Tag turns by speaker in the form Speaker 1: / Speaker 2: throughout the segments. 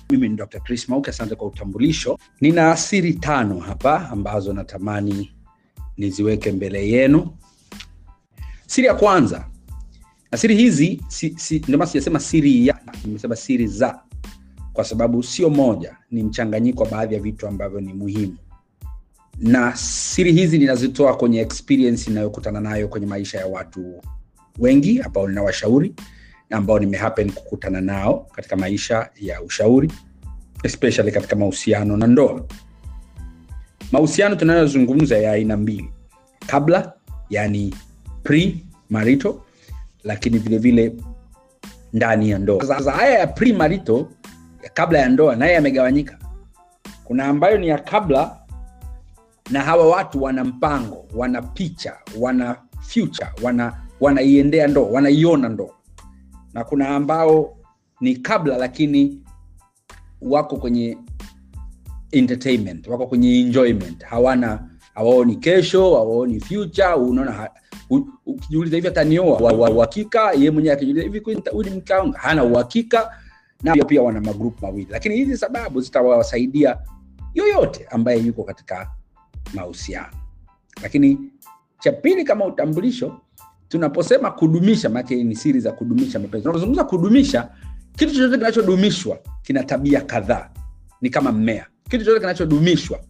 Speaker 1: Mimi ni Dr. Chris Mauki, asante kwa utambulisho. Nina siri 5 hapa ambazo natamani niziweke mbele yenu. Siri ya kwanza. Na siri hizi ndio maana sijasema siri ya, nimesema siri za, kwa sababu sio moja, ni mchanganyiko wa baadhi ya vitu ambavyo ni muhimu. Na siri hizi ninazitoa kwenye experience ninayokutana nayo kwenye maisha ya watu wengi ambao ninawashauri na ambao nimehappen kukutana nao katika maisha ya ushauri, especially katika mahusiano na ndoa. Mahusiano tunayozungumza ya aina mbili. Kabla, yani pre-marital, lakini vile vile ndani ya ndoa. Sasa haya ya pre-marital, ya kabla ya ndoa, naye yamegawanyika. Kuna ambayo ni ya kabla, na hawa watu wana mpango, wana picha, wana future, wanaiendea ndoa, wanaiona ndoa. Na kuna ambao ni kabla lakini wako kwenye entertainment, wako kwenye enjoyment, hawaoni kesho, hawaoni future. Unaona, ukijiuliza hivi atanioa, uhakika yeye mwenyewe akijiuliza hivi huyu mke wangu, hana uhakika. Na pia wana magroup mawili, lakini hizi sababu zitawasaidia yoyote ambaye yuko katika mahusiano. Lakini cha pili, kama utambulisho, tunaposema kudumisha, maana ni siri za kudumisha mapenzi. Tunapozungumza kudumisha, kitu chochote kinachodumishwa kina tabia kadhaa. Ni kama mmea. Kitu chochote kinachodumishwa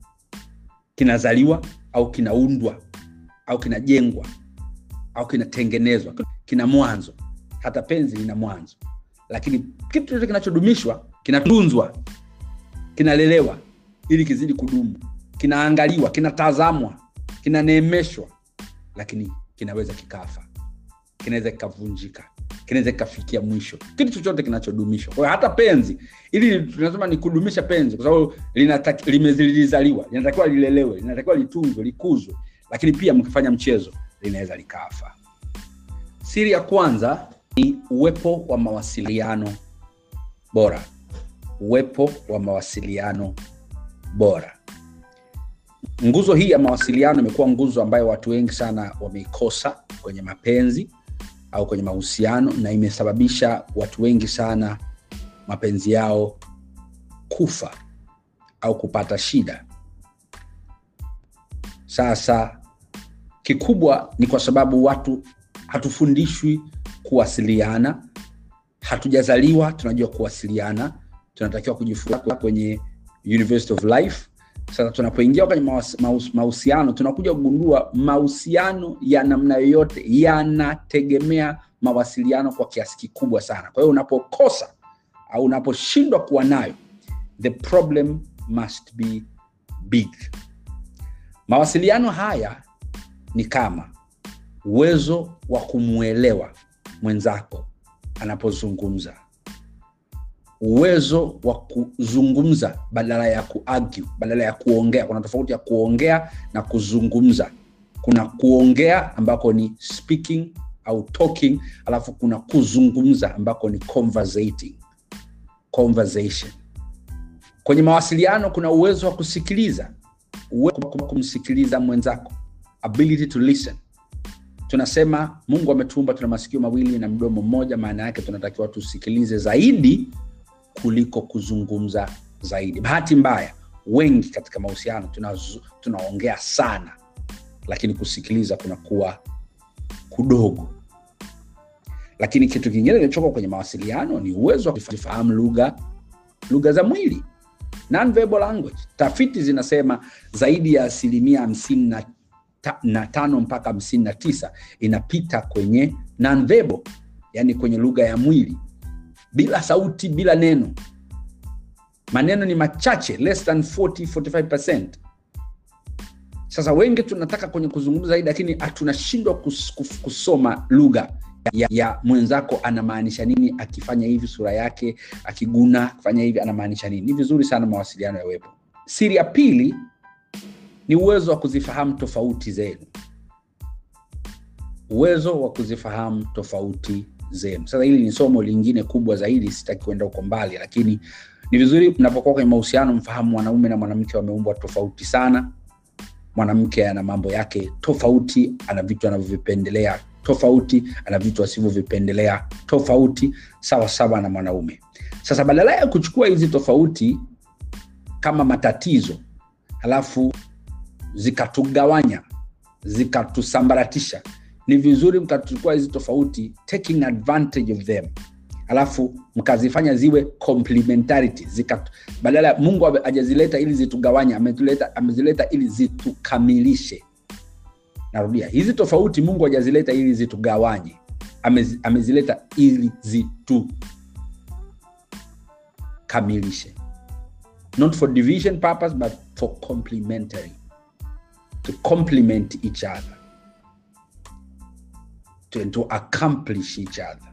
Speaker 1: kinazaliwa au kinaundwa au kinajengwa au kinatengenezwa, kina mwanzo. Hata penzi lina mwanzo. Lakini kitu chochote kinachodumishwa kinatunzwa, kinalelewa ili kizidi kudumu, kinaangaliwa, kinatazamwa, kinaneemeshwa, lakini kinaweza kikafa, kinaweza kikavunjika, kinaweza kikafikia mwisho. Kitu chochote kinachodumishwa. Kwa hiyo hata penzi, ili tunasema ni kudumisha penzi, kwa sababu limezaliwa, linatakiwa lilelewe, linatakiwa litunzwe, likuzwe, lakini pia mkifanya mchezo linaweza likafa. Siri ya kwanza ni uwepo wa mawasiliano bora. Uwepo wa mawasiliano bora. Nguzo hii ya mawasiliano imekuwa nguzo ambayo watu wengi sana wameikosa kwenye mapenzi au kwenye mahusiano, na imesababisha watu wengi sana mapenzi yao kufa au kupata shida. Sasa kikubwa ni kwa sababu watu hatufundishwi kuwasiliana. Hatujazaliwa tunajua kuwasiliana, tunatakiwa kujifunza kwenye University of Life. Sasa tunapoingia kwenye mahusiano, tunakuja kugundua mahusiano ya namna yoyote yanategemea mawasiliano kwa kiasi kikubwa sana. Kwa hiyo unapokosa au unaposhindwa kuwa nayo, the problem must be big. Mawasiliano haya ni kama uwezo wa kumuelewa mwenzako anapozungumza, uwezo wa kuzungumza badala ya kuargue, badala ya kuongea. Kuna tofauti ya kuongea na kuzungumza. Kuna kuongea ambako ni speaking au talking, alafu kuna kuzungumza ambako ni conversation. Kwenye mawasiliano kuna uwezo wa kusikiliza, uwezo wa kumsikiliza mwenzako, ability to listen. Tunasema Mungu ametuumba tuna masikio mawili na mdomo mmoja, maana yake tunatakiwa tusikilize zaidi kuliko kuzungumza zaidi. Bahati mbaya, wengi katika mahusiano tunaongea sana, lakini kusikiliza kunakuwa kudogo. Lakini kitu kingine kinachotoka kwenye mawasiliano ni uwezo wa kufahamu lugha za mwili, non-verbal language. Tafiti zinasema zaidi ya 55 mpaka 59 inapita kwenye non-verbal, yani kwenye lugha ya mwili, bila sauti, bila neno. Maneno ni machache, less than 40-45%. Sasa wengi tunataka kwenye kuzungumza zaidi, lakini tunashindwa kusoma lugha ya mwenzako. Anamaanisha nini akifanya hivi, sura yake akiguna, akifanya hivi anamaanisha nini. Ni vizuri sana mawasiliano yawepo. Siri ya pili ni uwezo wa kuzifahamu tofauti zenu. Uwezo wa kuzifahamu tofauti zenu. Sasa hili ni somo lingine kubwa zaidi, sitaki kwenda huko mbali, lakini ni vizuri mnapokuwa kwenye mahusiano mfahamu mwanaume na mwanamke wameumbwa tofauti sana. Mwanamke ana mambo yake tofauti, ana vitu anavyovipendelea tofauti, ana vitu asivyovipendelea tofauti, sawa sawa na mwanaume. Sasa badala ya kuchukua hizi tofauti kama matatizo halafu zikatugawanya, zikatusambaratisha, ni vizuri mkachukua hizi tofauti, taking advantage of them, halafu mkazifanya ziwe complementarity. Badala Mungu hajazileta ili zitugawanye, amezileta ili zitukamilishe. Narudia, hizi tofauti Mungu hajazileta ili zitugawanye, amezileta ili zitukamilishe. Not for division purpose, but for complementary. To complement each other. To accomplish each other.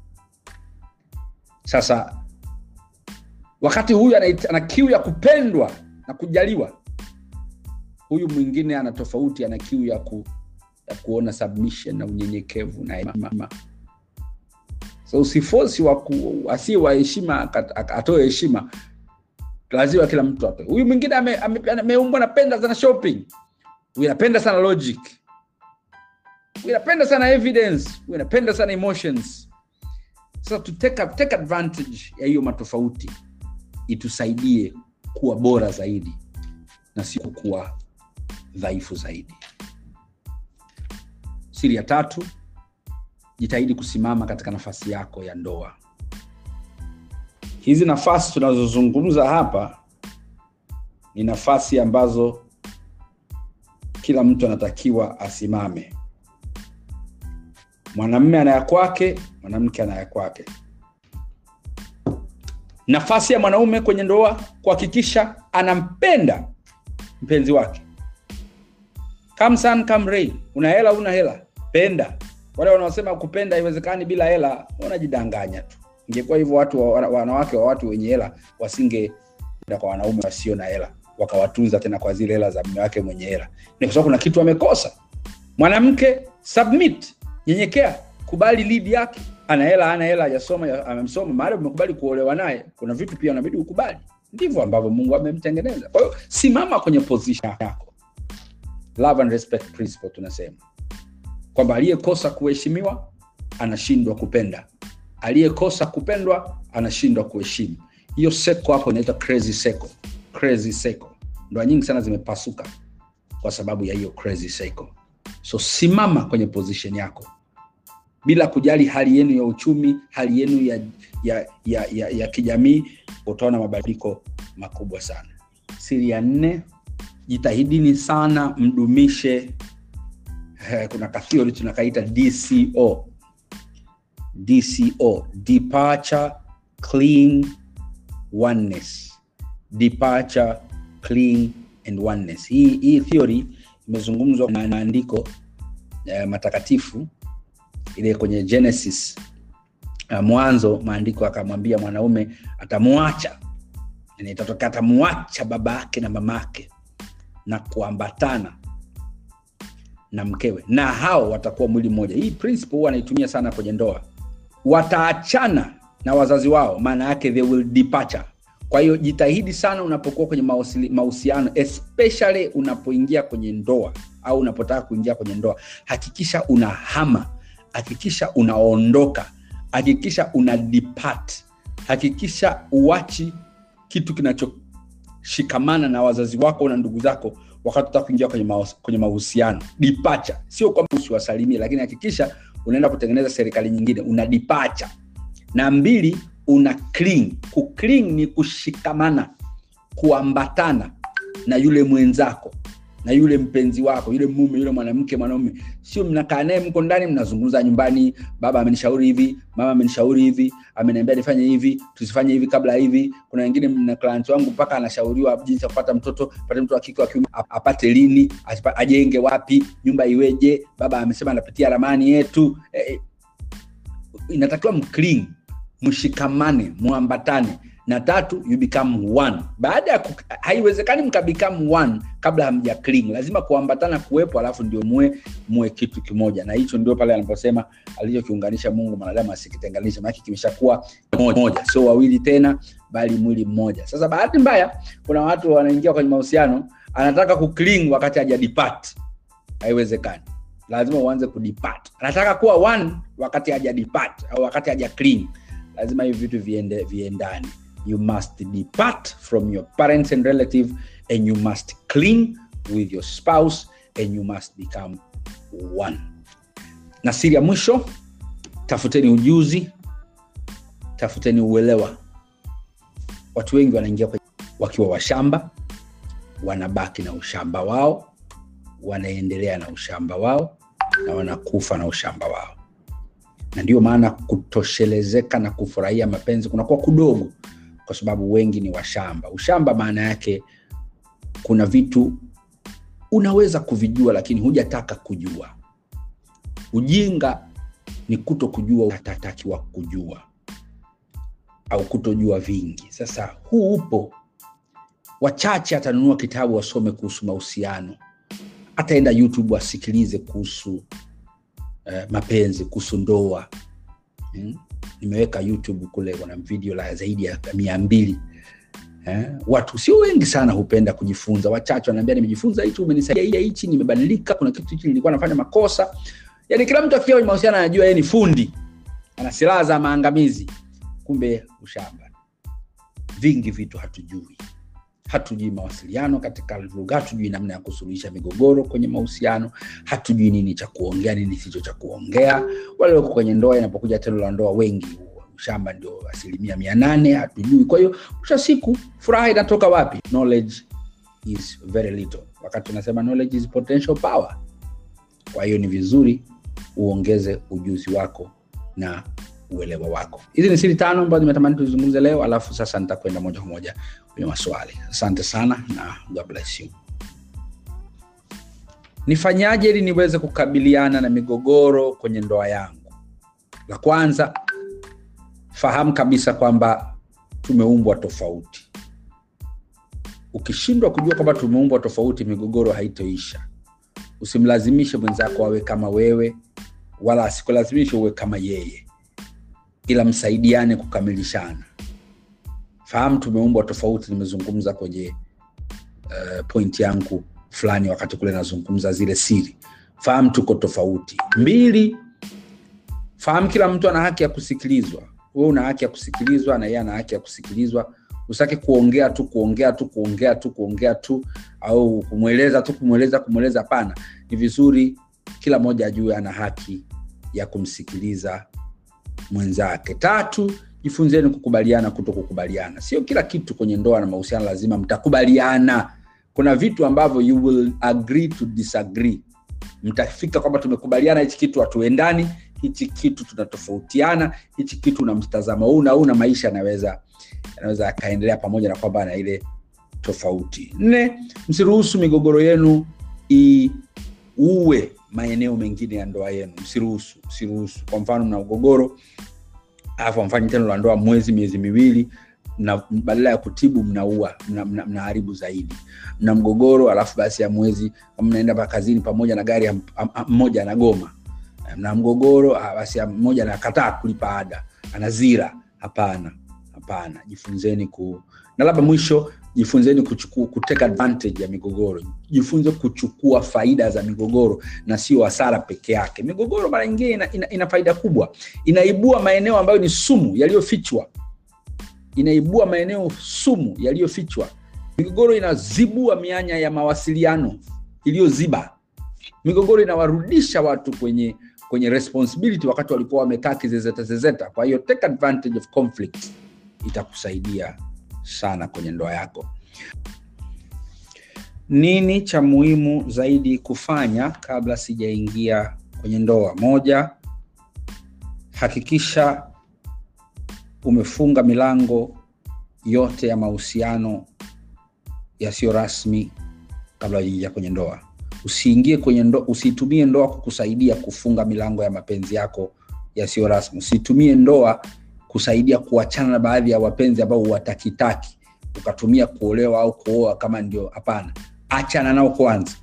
Speaker 1: Sasa wakati huyu ana kiu ya kupendwa na kujaliwa, huyu mwingine ana tofauti, ana kiu ya kuona submission na unyenyekevu na heshima. So usiforce asiye wa heshima atoe heshima. Lazima kila mtu atoe. Huyu mwingine ameumbwa anapenda sana shopping. Huyu anapenda sana logic. Huyu anapenda sana evidence. Huyu anapenda sana emotions. So to take advantage ya hiyo matofauti itusaidie kuwa bora zaidi na si kuwa dhaifu zaidi. Siri ya 3, jitahidi kusimama katika nafasi yako ya ndoa. Hizi nafasi tunazozungumza hapa ni nafasi ambazo kila mtu anatakiwa asimame. Mwanamume ana ya kwake, mwanamke ana ya kwake. Nafasi ya mwanaume kwenye ndoa kuhakikisha anampenda mpenzi wake. Come sun come rain, una hela una hela, penda. Wale wanaosema kupenda haiwezekani bila hela, wanajidanganya tu. Ingekuwa hivyo wanawake wa watu wenye hela wasingeenda kwa wanaume wasio na hela, wakawatunza tena kwa zile hela za mume wake mwenye hela. Ni kwa sababu kuna kitu amekosa. Mwanamke submit, nyenyekea, kubali lead yake. Ana hela hajasoma, amemsoma, mara umekubali kuolewa naye, kuna vitu pia unabidi ukubali. Ndivyo ambavyo Mungu amemtengeneza. Kwa hiyo simama kwenye position yako. Love and respect principle tunasema kwamba aliyekosa kuheshimiwa anashindwa kupenda. Aliyekosa kupendwa anashindwa kuheshimu. Hiyo seko hapo inaitwa crazy circle. Crazy circle. Ndoa nyingi sana zimepasuka kwa sababu ya hiyo crazy circle. So simama kwenye position yako. Bila kujali hali yenu ya uchumi, hali yenu ya kijamii, utaona mabadiliko makubwa sana. Siri ya 4, jitahidini sana mdumishe kuna theory tunakaita DCO. DCO, departure, cling, oneness. Departure, cling and oneness. Hii theory imezungumzwa na maandiko matakatifu ile kwenye Genesis. Mwanzo maandiko akamwambia mwanaume atamuacha, na itatokea atamuacha babake na mamake na kuambatana na mkewe, na hao watakuwa mwili mmoja. Hii principle huwa anaitumia sana kwenye ndoa. Wataachana na wazazi wao, maana yake they will departure. Kwa hiyo jitahidi sana unapokuwa kwenye mahusiano, especially unapoingia kwenye ndoa au unapotaka kuingia kwenye ndoa, hakikisha unahama, hakikisha unaondoka, hakikisha una depart, hakikisha uachi kitu kinachoshikamana na wazazi wako na ndugu zako wakati unataka kuingia kwenye mahusiano. Departure sio kwamba usiwasalimie, lakini hakikisha unaenda kutengeneza serikali nyingine, una departure. Na 2, una cling. Kucling ni kushikamana, kuambatana na yule mwenzako, na yule mpenzi wako, yule mume, yule mwanamke, mwanaume. Sio mnakaa naye mko ndani mnazungumza nyumbani, baba amenishauri hivi, mama amenishauri hivi, ameniambia nifanye hivi, tusifanye hivi kabla hivi. Kuna wengine na client wangu mpaka anashauriwa jinsi ya kupata mtoto wa kike wa kiume, apate lini, ajenge wapi, nyumba iweje, baba amesema anapitia ramani yetu. Inatakiwa mcling, mshikamane, muambatane. Na 3, you become one. Baada ya haiwezekani mkabecome one kabla hamja cling. Lazima kuambatana kuwepo, alafu ndio muwe kitu kimoja. Na hicho ndio pale anaposema alichokiunganisha Mungu mwanadamu asikitenganisha, maana kimeshakuwa moja, sio wawili tena bali mwili mmoja. Sasa bahati mbaya kuna watu wanaingia kwenye mahusiano anataka kucling wakati haja depart. Haiwezekani. lazima uanze kudepart. Anataka kuwa one wakati haja depart au wakati haja clean. Lazima hivi vitu viendane. You must depart from your parents and relatives, and you must clean with your spouse, and you must become one. Na siri ya mwisho, tafuteni ujuzi, tafuteni uelewa. Watu wengi wanaingia wakiwa washamba, wanabaki na ushamba wao, wanaendelea na ushamba wao, na wanakufa na ushamba wao. Na ndio maana kutoshelezeka na kufurahia mapenzi kunakuwa kudogo, kwa sababu wengi ni washamba. Ushamba maana yake kuna vitu unaweza kuvijua lakini hujataka kujua. Ujinga ni kutokujua utatakiwa kujua, au kutojua vingi. Sasa huu upo. Wachache atanunua kitabu wasome kuhusu mahusiano, ataenda YouTube asikilize kuhusu mapenzi, kuhusu ndoa. Nimeweka YouTube kule kuna video la zaidi ya 200. Watu sio wengi sana hupenda kujifunza. Wachache wananiambia nimejifunza hichi, umenisaidia hichi, nimebadilika, kuna kitu hichi nilikuwa nafanya makosa. Yaani kila mtu akiwa kwenye mahusiano anajua yeye ni fundi, ana silaha za maangamizi. Kumbe ushamba. Vingi vitu hatujui. Hatujui mawasiliano katika lugha, hatujui namna ya kusuluhisha migogoro kwenye mahusiano, hatujui nini cha kuongea, nini sicho cha kuongea. Wale wako kwenye ndoa, inapokuja tendo la ndoa, wengi ushamba ndio 800%, hatujui. Kwa hiyo mwisho siku furaha inatoka wapi? Knowledge is very little. Wakati tunasema knowledge is potential power. Kwa hiyo ni vizuri uongeze ujuzi wako na uelewa wako. Hizi ni siri 5 ambazo nimetamani tuzungumze leo, alafu sasa nitakwenda moja kwa moja kwenye maswali. Asante sana na God bless you. Nifanyaje ili niweze kukabiliana na migogoro kwenye ndoa yangu? La kwanza, fahamu kabisa kwamba tumeumbwa tofauti. Ukishindwa kujua kwamba tumeumbwa tofauti, migogoro haitoisha. Usimlazimishe mwenzako awe kama wewe, wala asikulazimishe uwe kama yeye, ila msaidiane kukamilishana. Fahamu tumeumbwa tofauti. Nimezungumza kwenye point yangu fulani wakati kule nazungumza zile siri. Fahamu tuko tofauti. 2, fahamu kila mtu ana haki ya kusikilizwa. Wewe una haki ya kusikilizwa na yeye ana haki ya kusikilizwa. Usitake kuongea tu au kumweleza hapana. Ni vizuri kila mmoja ajue ana haki ya kumsikiliza mwenzake. 3, jifunzeni kukubaliana kutokukubaliana. Sio kila kitu kwenye ndoa na mahusiano lazima mtakubaliana. Kuna vitu ambavyo you will agree to disagree. Mtafika kwamba tumekubaliana hichi kitu hatuendani, hichi kitu tunatofautiana, hichi kitu na mtazamo huu na maisha yanaweza kaendelea pamoja na kwamba na ile tofauti. 4, msiruhusu migogoro yenu uwe maeneo mengine ya ndoa yenu. Msiruhusu. Kwa mfano mna mgogoro, alafu mfanye tendo la ndoa miezi 2, na badala ya kutibu mnaharibu zaidi. Mna mgogoro, alafu basi ya mwezi mnaenda kazini pamoja na gari mmoja anagoma. Mna mgogoro, basi ya mmoja anakataa kulipa ada, anazira. Hapana. Jifunzeni na labda mwisho, jifunzeni kuteka advantage ya migogoro. Jifunze kuchukua faida za migogoro na sio hasara peke yake. Migogoro mara nyingine ina faida kubwa. Inaibua maeneo ambayo ni sumu yaliyofichwa. Migogoro inazibua mianya ya mawasiliano iliyoziba. Migogoro inawarudisha watu kwenye responsibility wakati walikuwa wamekaa kizezeta. Kwa hiyo take advantage of conflict. Itakusaidia sana kwenye ndoa yako. Nini cha muhimu zaidi kufanya kabla sijaingia kwenye ndoa? 1, hakikisha umefunga milango yote ya mahusiano yasiyo rasmi kabla ya kwenye ndoa. Usiingie kwenye ndoa, usitumie ndoa kukusaidia kufunga milango ya mapenzi yako yasiyo rasmi. Usitumie ndoa kusaidia kuachana na baadhi ya wapenzi ambao watakitaki, ukatumia kuolewa au kuoa kama ndio. Hapana, achana nao kwanza.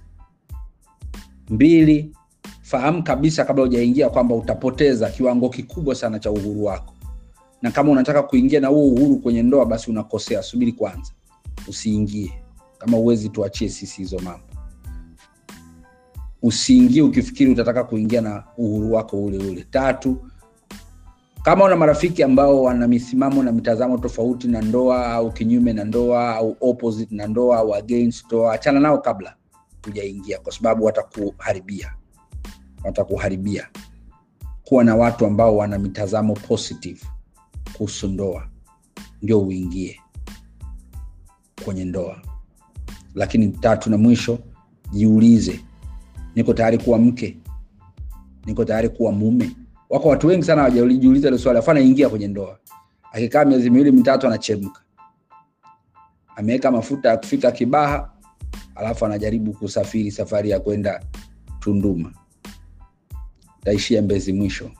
Speaker 1: 2, fahamu kabisa kabla hujaingia kwamba utapoteza kiwango kikubwa sana cha uhuru wako. Na kama unataka kuingia na huo uhuru kwenye ndoa, basi unakosea. Subiri kwanza, usiingie. Kama uwezi tuachie sisi hizo mambo. Usiingie ukifikiri utataka kuingia na uhuru wako ule ule. 3, kama una marafiki ambao wana misimamo na mitazamo tofauti na ndoa au kinyume na ndoa au opposite na ndoa au against ndoa, achana nao kabla hujaingia, kwa sababu watakuharibia. Kuwa na watu ambao wana mitazamo positive kuhusu ndoa ndio uingie kwenye ndoa. Lakini 3 na mwisho, jiulize, niko tayari kuwa mke? Niko tayari kuwa mume? Wako watu wengi sana hawajiuliza hilo swali, afana ingia kwenye ndoa. Akikaa miezi 2-3 anachemka. Ameweka mafuta ya kufika Kibaha, alafu anajaribu kusafiri safari ya kwenda Tunduma. Taishia Mbezi mwisho.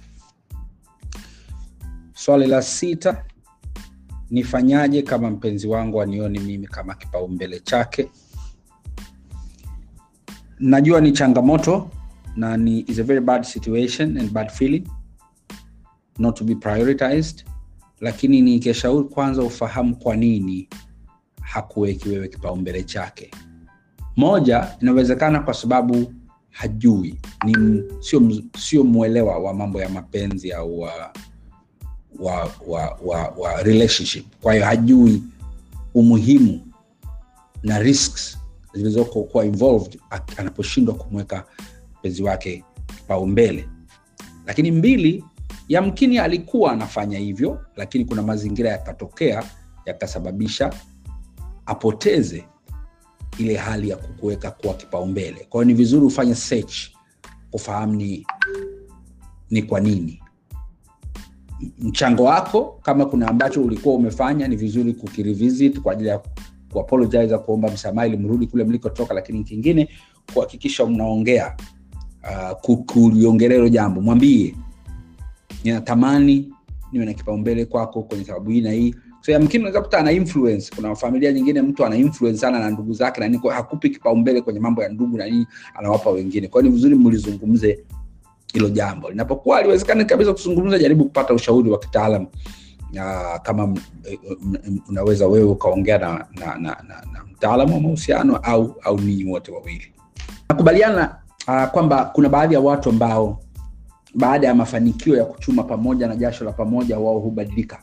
Speaker 1: Swali la 6, nifanyaje kama mpenzi wangu anioni mimi kama kipaumbele chake? Najua ni changamoto na is a very bad situation and bad feeling not to be prioritized, lakini nikishauri kwanza ufahamu kwa nini hakuweki wewe kipaumbele chake. Moja, inawezekana kwa sababu hajui, sio muelewa wa mambo ya mapenzi au wa relationship. Kwa hiyo hajui umuhimu na risks zilizoko kwa involved anaposhindwa kumweka mpenzi wake kipaumbele. Lakini 2, yamkini alikuwa anafanya hivyo, lakini kuna mazingira yakatokea yakasababisha apoteze ile hali ya kukuweka kwa kipaumbele. Kwa hiyo ni vizuri ufanye search kufahamu ni kwa nini. Mchango wako, kama kuna ambacho ulikuwa umefanya, ni vizuri kukirevisit kwa ajili ya kuapologize, kuomba msamaha ili mrudi kule mlikotoka. Lakini kingine, kuhakikisha mnaongea kuliongelea hilo jambo. Mwambie, ninatamani niwe na kipaumbele kwako kwenye sababu hii na hii. So yamkini unaweza kuta ana influence. Kuna familia nyingine mtu ana influence sana na ndugu zake na niko hakupi kipaumbele kwenye mambo ya ndugu na nini, anawapa wengine. Kwa hiyo ni vizuri mlizungumze hilo jambo. Linapokuwa haliwezekani kabisa kuzungumza, jaribu kupata ushauri wa kitaalamu. Kama unaweza wewe ukaongea na mtaalamu wa mahusiano au ninyi wote wawili. Nakubaliana kwamba kuna baadhi ya watu ambao baada ya mafanikio ya kuchuma pamoja na jasho la pamoja wao hubadilika.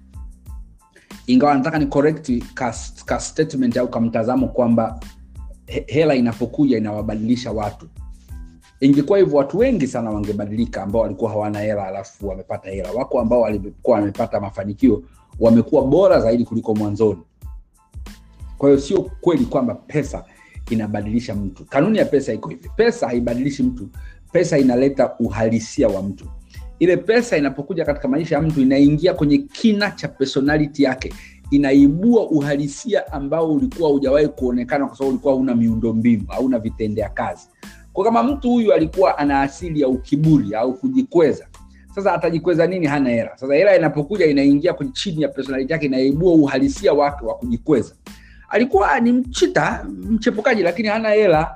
Speaker 1: Ingawa nataka ni correct ka statement au kama mtazamo kwamba hela inapokuja inawabadilisha watu. Ingekuwa hivyo watu wengi sana wangebadilika ambao walikuwa hawana hela alafu wamepata hela. Wako ambao walikuwa wamepata mafanikio wamekuwa bora zaidi kuliko mwanzoni. Kwa hiyo sio kweli kwamba pesa inabadilisha mtu. Kanuni ya pesa iko hivi. Pesa haibadilishi mtu. Pesa inaleta uhalisia wa mtu. Ile pesa inapokuja katika maisha ya mtu inaingia kwenye kina cha personality yake. Inaibua uhalisia ambao ulikuwa hujawahi kuonekana kwa sababu ulikuwa huna miundombinu, hauna vitendea kazi. Kwa kama mtu huyu alikuwa ana asili ya ukiburi au kujikweza, sasa atajikweza nini? Hana hela. Sasa hela inapokuja inaingia kwenye chini ya personality yake, inaibua uhalisia wake wa kujikweza. Alikuwa ni mchepukaji lakini hana hela,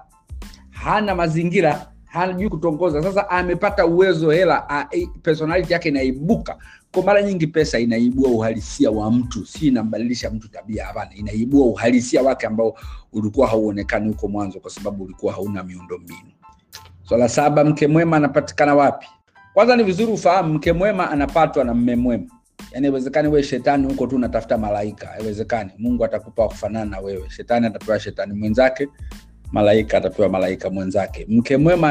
Speaker 1: hana mazingira, hajui kutongoza. Sasa amepata uwezo, hela, personality yake inaibuka. Kwa mara nyingi pesa inaibua uhalisia wa mtu, si inambadilisha mtu tabia, hapana. Inaibua uhalisia wake ambao ulikuwa hauonekani huko mwanzo kwa sababu ulikuwa hauna miundombinu. Swala 7, mke mwema anapatikana wapi? Kwanza ni vizuri ufahamu mke mwema anapatwa na mume mwema. Yaani haiwezekani wewe shetani huko tu unatafuta malaika. Haiwezekani. Mungu atakupa kufanana na wewe. Shetani atapewa shetani mwenzake, malaika atapewa malaika mwenzake. Mke mwema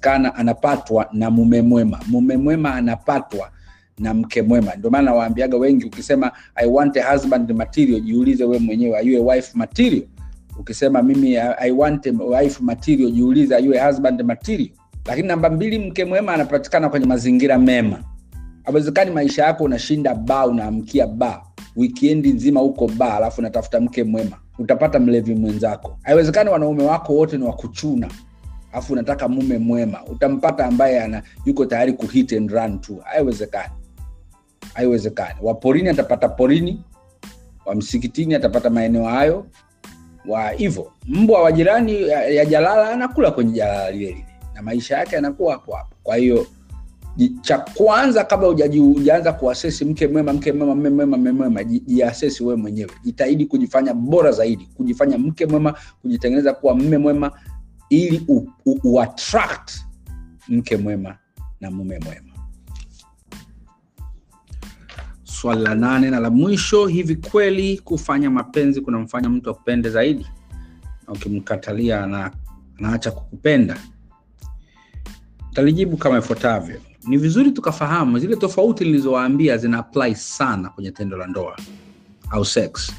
Speaker 1: anapatwa na mume mwema. Mume mwema anapatwa na mke mwema. Ndio maana nawaambiaga wengi, ukisema I want a husband material, jiulize wewe mwenyewe, are you a wife material? Ukisema mimi I want a wife material, jiulize are you a husband material? Lakini namba 2, mke mwema anapatikana kwenye mazingira mema. Haiwezekani maisha yako unashinda bar, unaamkia bar, weekend nzima huko bar, alafu unatafuta mke mwema. Utapata mlevi mwenzako. Haiwezekani wanaume wako wote ni wakuchuna, alafu unataka mume mwema. Utampata ambaye yuko tayari kuhit and run tu. Haiwezekani. Haiwezekani. Wa porini atapata porini, wa msikitini atapata maeneo hayo, wa hivyo mbwa wa jirani ya jalala anakula kwenye jalala lile, na maisha yake yanakuwa hapo hapo. Kwa hiyo cha kwanza, kabla hujaanza kuassess mke mwema, mume mwema, jiassess wewe mwenyewe. Jitahidi kujifanya bora zaidi, kujifanya mke mwema, kujitengeneza kuwa mume mwema, ili attract mke mwema na mume mwema. Swali la 8 na la mwisho, hivi kweli kufanya mapenzi kunamfanya mtu akupende zaidi? Na ukimkatalia na anaacha kukupenda? Talijibu kama ifuatavyo. Ni vizuri tukafahamu zile tofauti nilizowaambia zina apply sana kwenye tendo la ndoa au sex.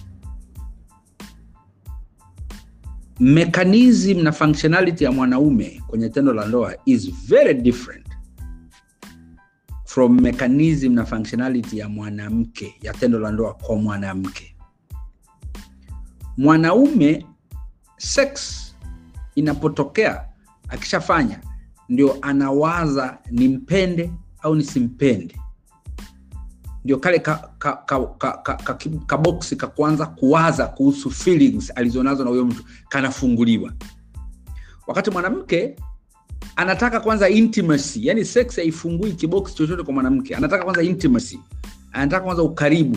Speaker 1: Mechanism na functionality ya mwanaume kwenye tendo la ndoa is very different from mechanism na functionality ya mwanamke, ya tendo la ndoa kwa mwanamke. Mwanaume, sex inapotokea, akishafanya ndio anawaza nimpende au nisimpende. Ndio kale ka box ka kwanza kuwaza kuhusu feelings alizonazo na huyo mtu kanafunguliwa. Wakati mwanamke anataka kwanza intimacy, yani sex haifungui kibox chochote kwa mwanamke. Anataka kwanza intimacy, anataka kwanza ukaribu.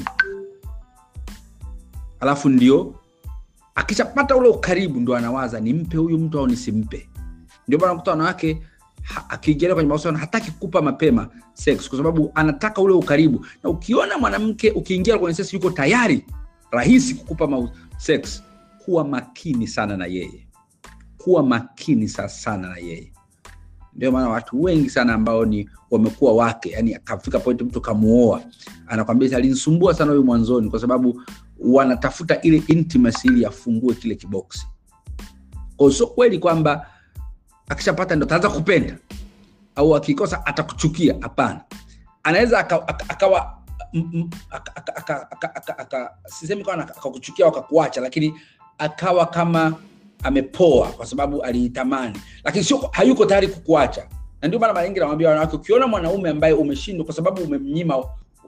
Speaker 1: Alafu ndio akishapata ule ukaribu ndio anawaza nimpe huyu mtu au nisimpe. Ndio maana unakuta wanawake akiingia kwenye mahusiano hataki kukupa mapema sex kwa sababu anataka ule ukaribu. Na ukiona mwanamke ukiingia kwenye sex yuko tayari rahisi kukupa sex, kuwa makini sana na yeye. Kuwa makini sana na yeye. Ndio maana watu wengi sana ambao ni wamekuwa wake, yani akafika point mtu kamuoa, anakuambia alinisumbua sana huyu mwanzoni kwa sababu wanatafuta ile intimacy ili afungue kile kiboksi. Kwa hiyo kweli kwamba akishapata ndo ataanza kupenda au akikosa atakuchukia. Hapana. Anaweza akawa sisemi kama akakuchukia au akakuacha, lakini akawa kama amepoa kwa sababu aliitamani, lakini sio hayuko tayari kukuacha. Na ndio maana mara nyingi nawaambia wanawake, ukiona mwanaume ambaye umeshindwa kwa sababu umemnyima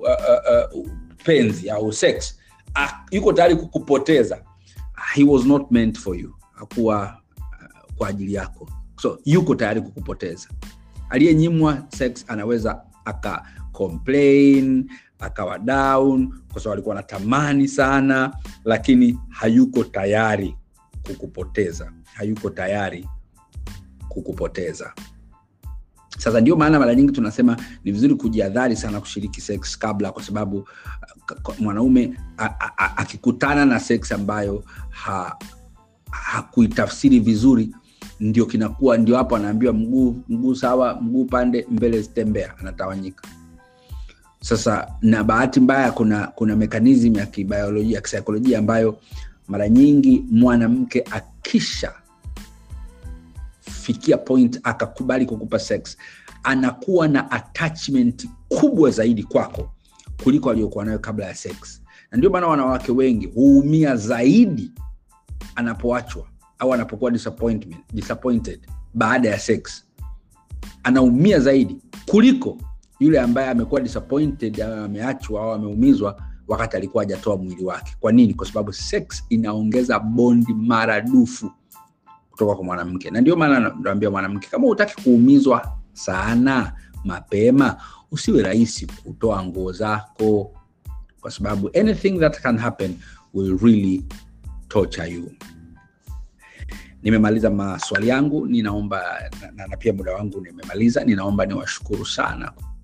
Speaker 1: penzi au sex, yuko tayari kukupoteza, he was not meant for you. Hakuwa kwa ajili yako. So yuko tayari kukupoteza. Aliyenyimwa sex anaweza aka complain, akawa down kwa sababu alikuwa anatamani sana, lakini hayuko tayari kukupoteza. Hayuko tayari kukupoteza. Sasa ndio maana mara nyingi tunasema ni vizuri kujihadhari sana kushiriki sex kabla, kwa sababu mwanaume akikutana na sex ambayo hakuitafsiri vizuri, ndio kinakuwa ndio hapo anaambiwa mguu sawa, mguu pande, mbele tembea, anatawanyika. Sasa na bahati mbaya kuna mechanism ya kibiolojia, kisaikolojia ambayo mara nyingi mwanamke akisha fikia point akakubali kukupa sex, anakuwa na attachment kubwa zaidi kwako kuliko aliyokuwa nayo kabla ya sex. Na ndio maana wanawake wengi huumia zaidi anapoachwa au anapokuwa disappointed baada ya sex. Anaumia zaidi kuliko yule ambaye amekuwa disappointed au ameachwa au ameumizwa wakati alikuwa hajatoa mwili wake. Kwa nini? Kwa sababu sex inaongeza bondi maradufu kutoka kwa mwanamke. Na ndio maana naambia mwanamke, kama hutaki kuumizwa sana mapema, usiwe rahisi kutoa nguo zako, kwa sababu anything that can happen will really torture you. Nimemaliza maswali yangu. Ninaomba na pia muda wangu nimemaliza. Ninaomba niwashukuru sana